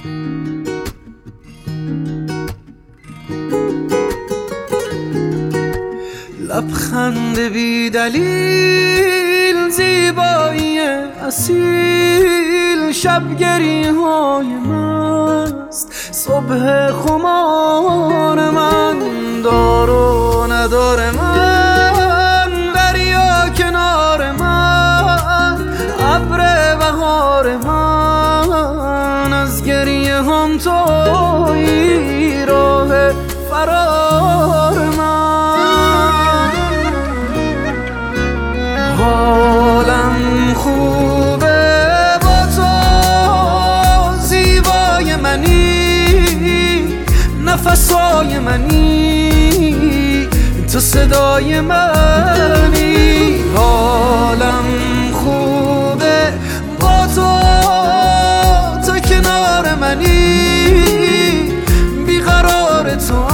لبخند بی دلیل، زیبایی اصیل، شبگری های مست، صبح خمار من، دار و ندار من، دریا کنار من، ابر بهار من، از گریه هم تویی راه فرار من. حالم خوبه با تو، زیبای منی، نفسای منی، تو صدای منی. حالم خوبه با تو، تو کنار منی، بیقرار تو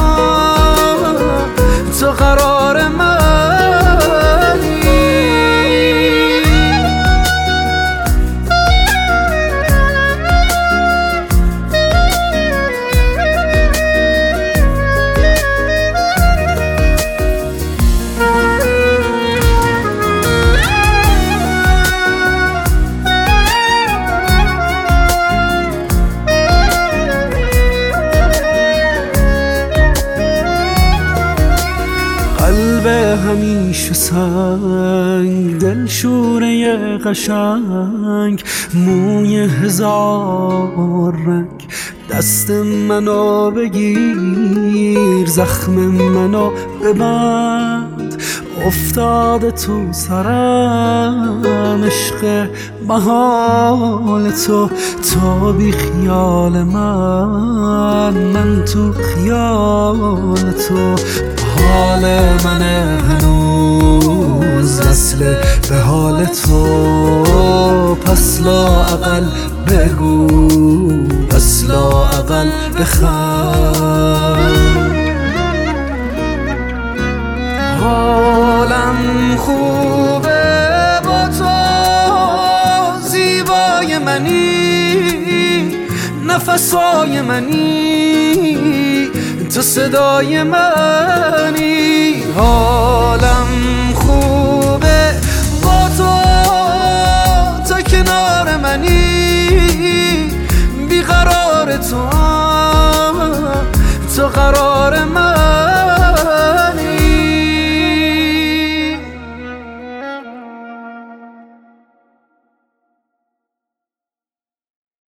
قرار منی. قلب همیشه سنگ، دل شوره قشنگ، موی هزار رنگ، دست منو بگیر، زخم منو ببند، افتاده تو سرم عشق محال تو بی خیال من تو خیال تو. حال من هنوز وصله به حال تو، پس لااقل بگو، پس لااقل بخند. حالم خوبه با تو، زیبای منی، نفسای منی، تو صدای منی. حالم